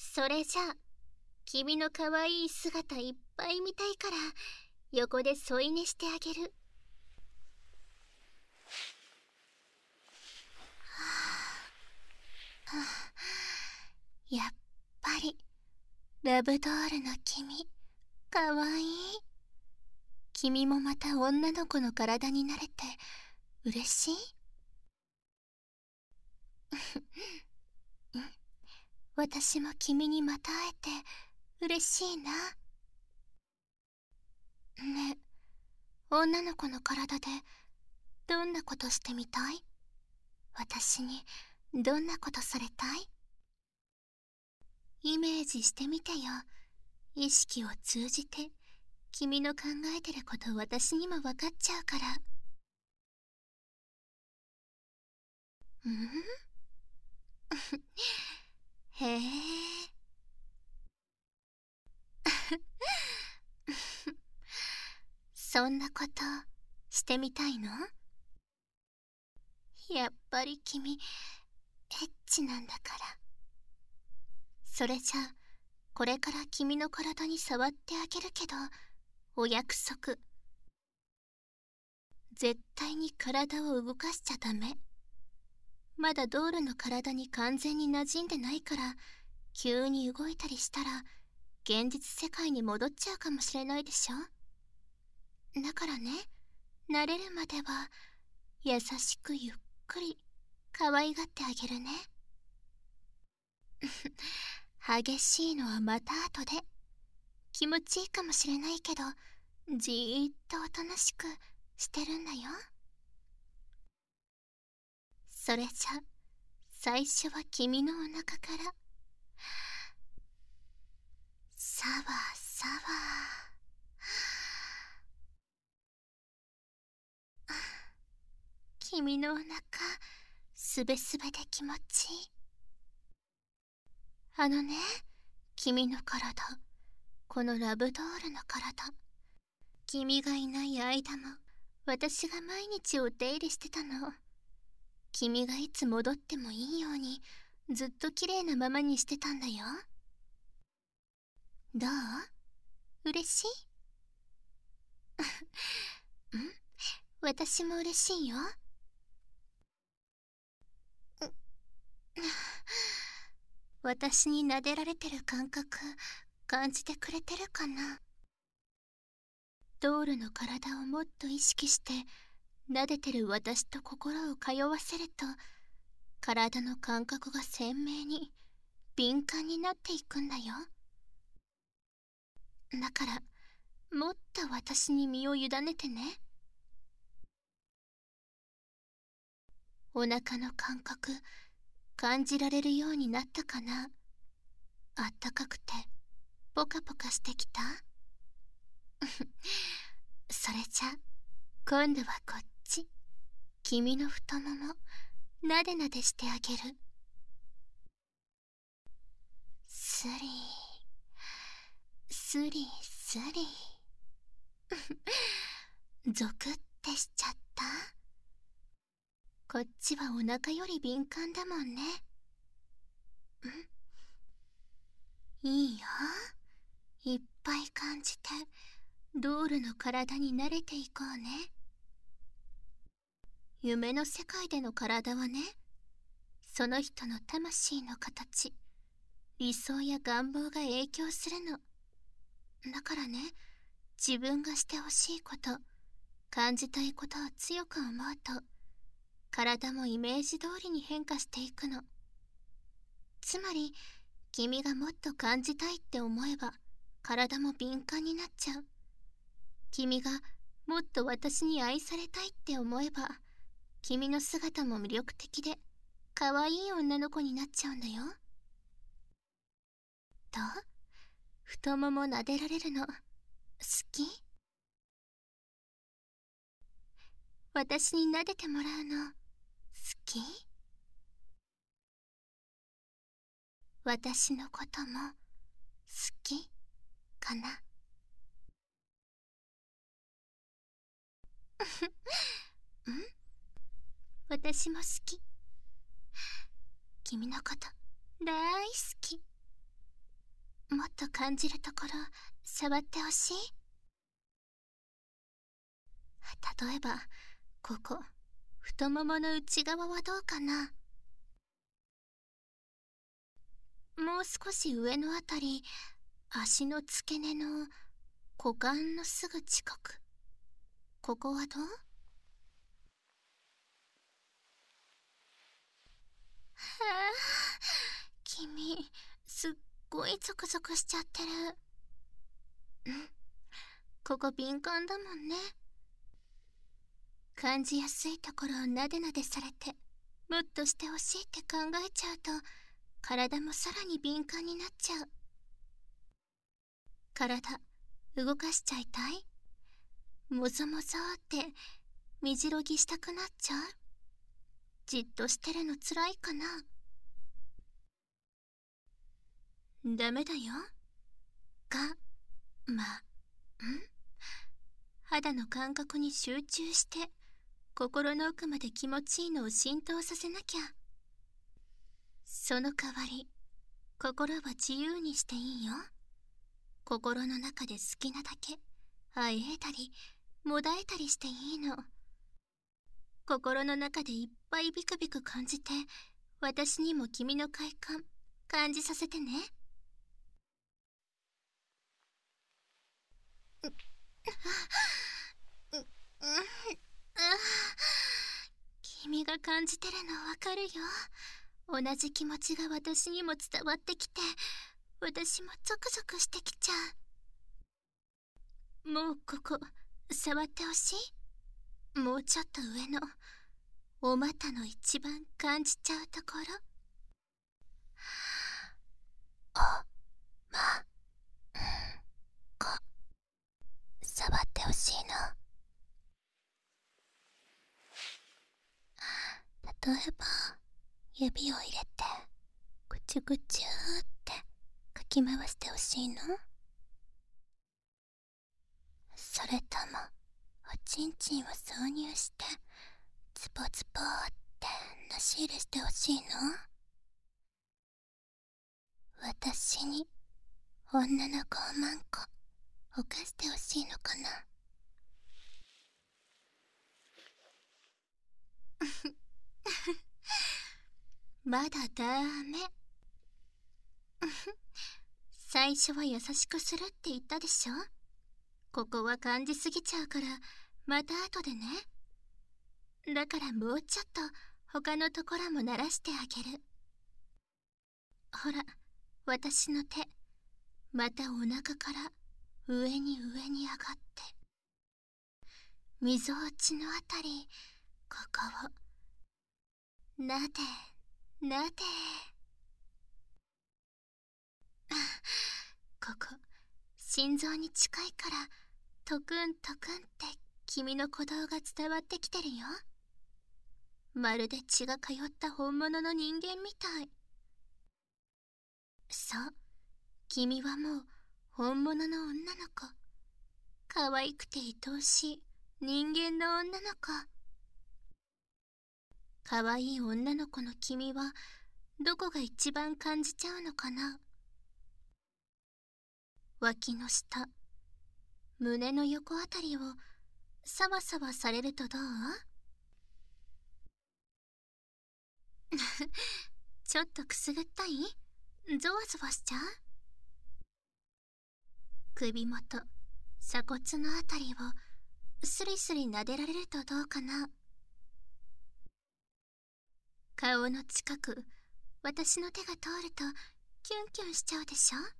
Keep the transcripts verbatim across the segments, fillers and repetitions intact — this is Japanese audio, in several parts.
それじゃあ君の可愛い姿いっぱい見たいから横で添い寝してあげる。やっぱりラブドールの君かわいい。君もまた女の子の体になれて嬉しい私も君にまた会えて嬉しいな。ねえ、女の子の体でどんなことしてみたい？私にどんなことされたい？イメージしてみてよ。意識を通じて君の考えてること私にも分かっちゃうから。うんへえそんなことしてみたいの？やっぱり君エッチなんだから。それじゃあこれから君の体に触ってあげるけど、お約束、絶対に体を動かしちゃダメ。まだドールの体に完全に馴染んでないから、急に動いたりしたら現実世界に戻っちゃうかもしれないでしょ。だからね、慣れるまでは優しくゆっくり可愛がってあげるね激しいのはまた後で。気持ちいいかもしれないけど、じーっとおとなしくしてるんだよ。それじゃ最初は君のお腹からサワサワ君のお腹すべすべで気持ちいい。あのね、君の体、このラブドールの体、君がいない間も私が毎日お手入れしてたの。君がいつ戻ってもいいようにずっと綺麗なままにしてたんだよ。どう？嬉しい？うん私も嬉しいよ。私に撫でられてる感覚感じてくれてるかな？ドールの体をもっと意識して撫でてる私と心を通わせると、体の感覚が鮮明に敏感になっていくんだよ。だからもっと私に身を委ねてね。お腹の感覚感じられるようになったかな？あったかくてポカポカしてきたそれじゃ今度はこっち、君の太ももなでなでしてあげる。スリースリースリーゾクってしちゃった？こっちはお腹より敏感だもんね。んいいよ、いっぱい感じてドールの体に慣れていこうね。夢の世界での体はね、その人の魂の形、理想や願望が影響するの。だからね、自分がしてほしいこと、感じたいことを強く思うと、体もイメージ通りに変化していくの。つまり、君がもっと感じたいって思えば、体も敏感になっちゃう。君がもっと私に愛されたいって思えば、君の姿も魅力的で可愛い女の子になっちゃうんだよ。と、太もも撫でられるの好き？私に撫でてもらうの好き？私のことも好きかな？うん私も好き。君のこと大好き。 もっと感じるところ触ってほしい。例えばここ、太ももの内側はどうかな。もう少し上のあたり、足の付け根の股間のすぐ近く、ここはどう？はあ、君すっごいゾクゾクしちゃってる。うん、ここ敏感だもんね。感じやすいところをなでなでされて、もっとしてほしいって考えちゃうと、体もさらに敏感になっちゃう。体動かしちゃいたい？もぞもぞってみじろぎしたくなっちゃう？じっとしてるのつらいかな？ダメだよ。が、ま、ん？肌の感覚に集中して、心の奥まで気持ちいいのを浸透させなきゃ。その代わり、心は自由にしていいよ。心の中で好きなだけ、あえいだり、もだえたりしていいの。心の中でいっぱいビクビク感じて、私にも君の快感、感じさせてね。君が感じてるのわかるよ。同じ気持ちが私にも伝わってきて、私もゾクゾクしてきちゃう。もうここ触ってほしい？もうちょっと上のお股の一番感じちゃうところ。おまんこ、触ってほしいの。例えば指を入れてぐちゅぐちゅーってかき回してほしいの？それともおちんちんを挿入してズボズボーってなし入れしてほしいの？私に女の子をまんこ犯してほしいのかな？まだダメ。最初は優しくするって言ったでしょ。ここは感じすぎちゃうから、また後でね。だからもうちょっと他のところも慣らしてあげる。ほら、私の手、またお腹から上に上に上がって、みぞおちのあたり、ここをなでなで。ここ心臓に近いから、トクントクンって君の鼓動が伝わってきてるよ。まるで血が通った本物の人間みたい。そう、君はもう本物の女の子。可愛くて愛おしい人間の女の子。可愛い女の子の君はどこが一番感じちゃうのかな？脇の下、胸の横あたりをサワサワされるとどう？ちょっとくすぐったい？ゾワゾワしちゃう？首元、鎖骨のあたりをスリスリ撫でられるとどうかな？顔の近く、私の手が通るとキュンキュンしちゃうでしょ？は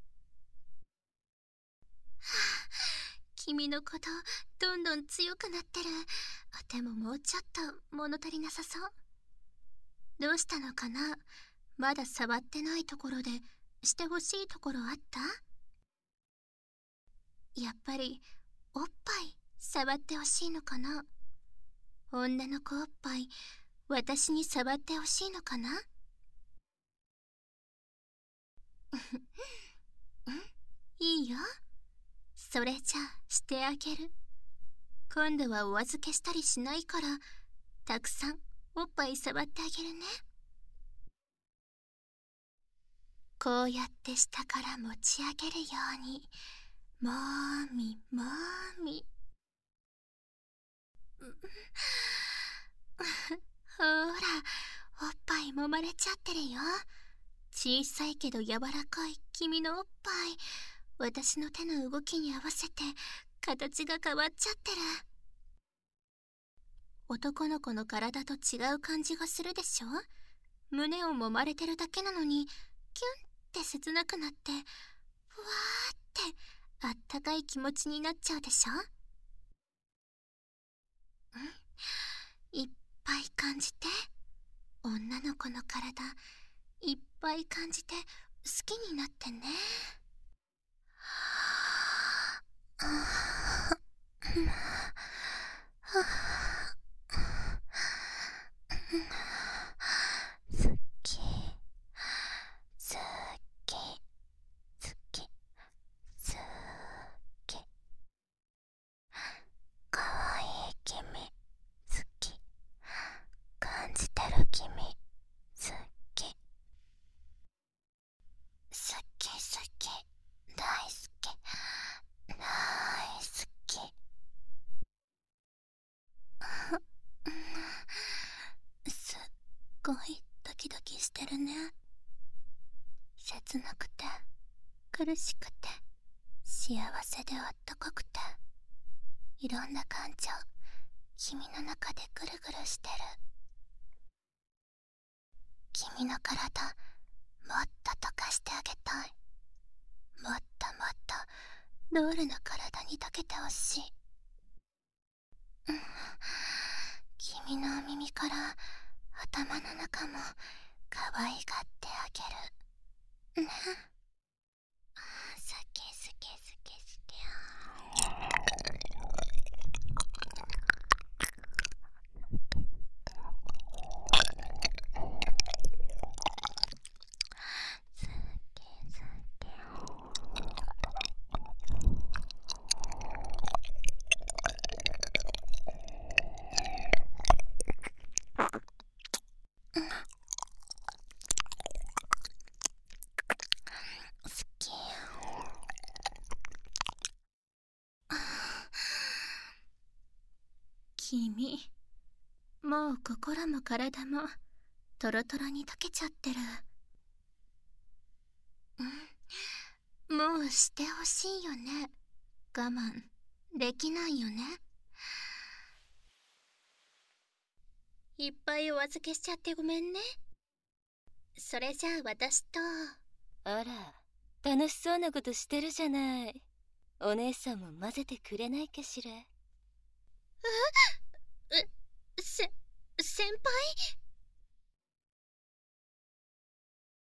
あ、君のことどんどん強くなってる。でももうちょっと物足りなさそう。どうしたのかな？まだ触ってないところでしてほしいところあった？やっぱりおっぱい触ってほしいのかな？女の子おっぱい私に触ってほしいのかな？うん、いいよ。それじゃあしてあげる。今度はお預けしたりしないから、たくさんおっぱい触ってあげるね。 こうやって下から持ち上げるように、もーみもーみ。ほーら、おっぱい揉まれちゃってるよ。小さいけど柔らかい君のおっぱい、私の手の動きに合わせて形が変わっちゃってる。男の子の体と違う感じがするでしょ。胸を揉まれてるだけなのにキュンって切なくなって、ふわーってあったかい気持ちになっちゃうでしょ。うん、いっぱい感じて。女の子の体いっぱい感じて好きになってね。好き好き好き好き、かわいい君好き、感じてる君好き、好き好き大好き大好き。すっごいドキドキしてるね。切なくて苦しくて幸せであったかくて、いろんな感情君の中でぐるぐるしてる。君の体もっと溶かしてあげたい。もっともっとロールの体に溶けてほしい。うん、君のお耳から頭の中も可愛がってあげるね。好き好き好き好き。君、もう心も体もトロトロに溶けちゃってる。うん、もうしてほしいよね。我慢できないよね。いっぱいお預けしちゃってごめんね。それじゃあ私と。 あら、楽しそうなことしてるじゃない。お姉さんも混ぜてくれないかしら。 え？え、せ、先輩？